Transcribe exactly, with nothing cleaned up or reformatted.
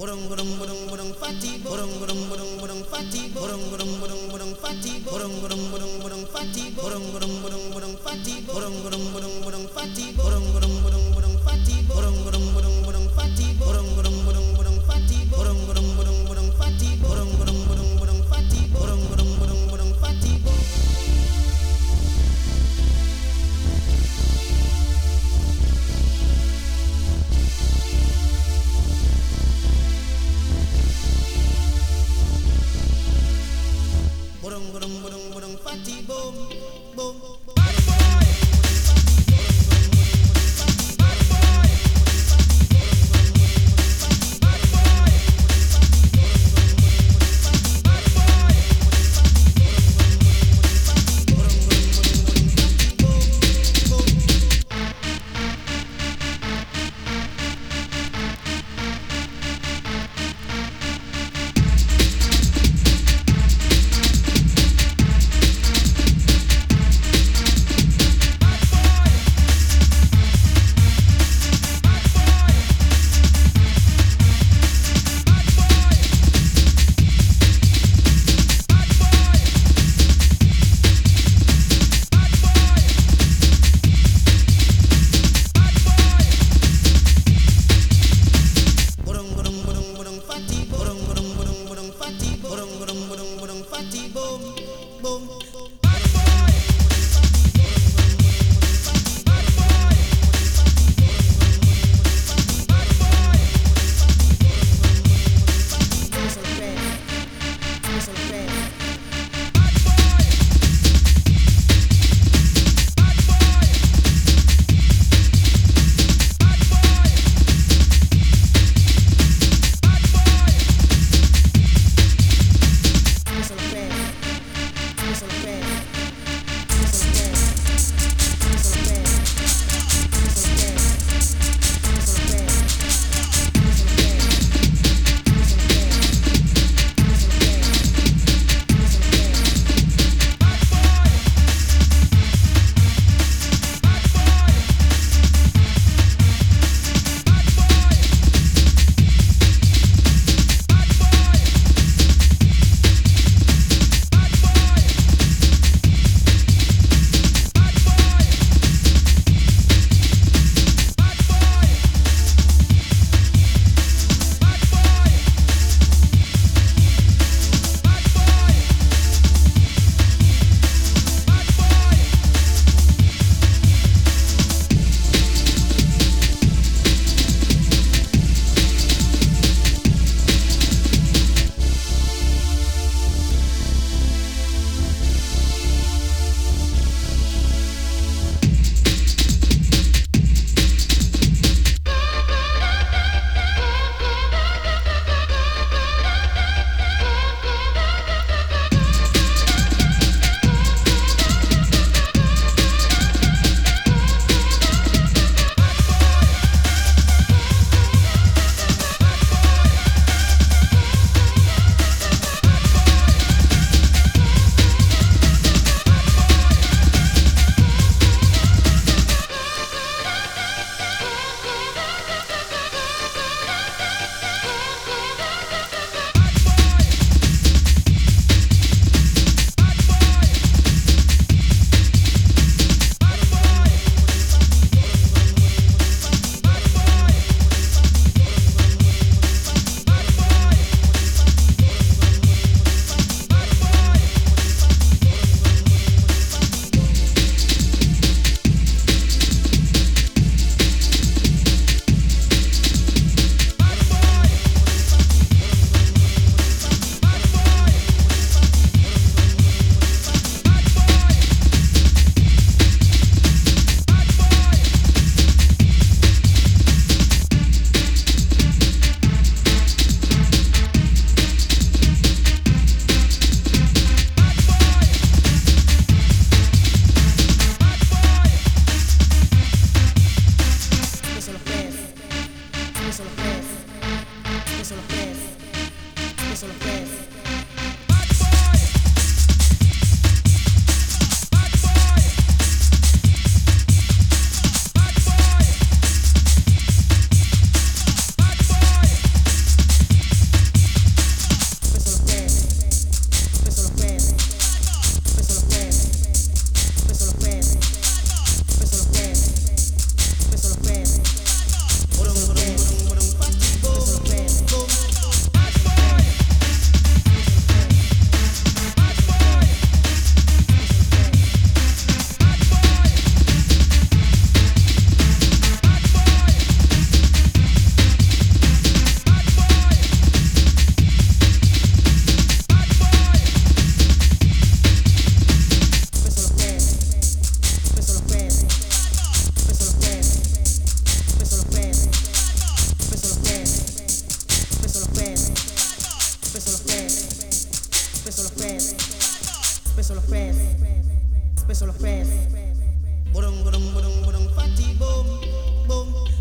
Burung burung burung burung fati burung burung burung burung fati burung burung burung burung fati burung burung burung burung fati burung burung burung burung fati burung burung burung burung fati burung burung burung burung fati burung burung burung burung fati burung burung burung burung fati burung burung burung burung fati burung burung burung burung fati burung burung burung burung fati. Burung burung burung burung fati boom boom. special request, special request. Boom, boom, boom, boom, fatty, boom, boom.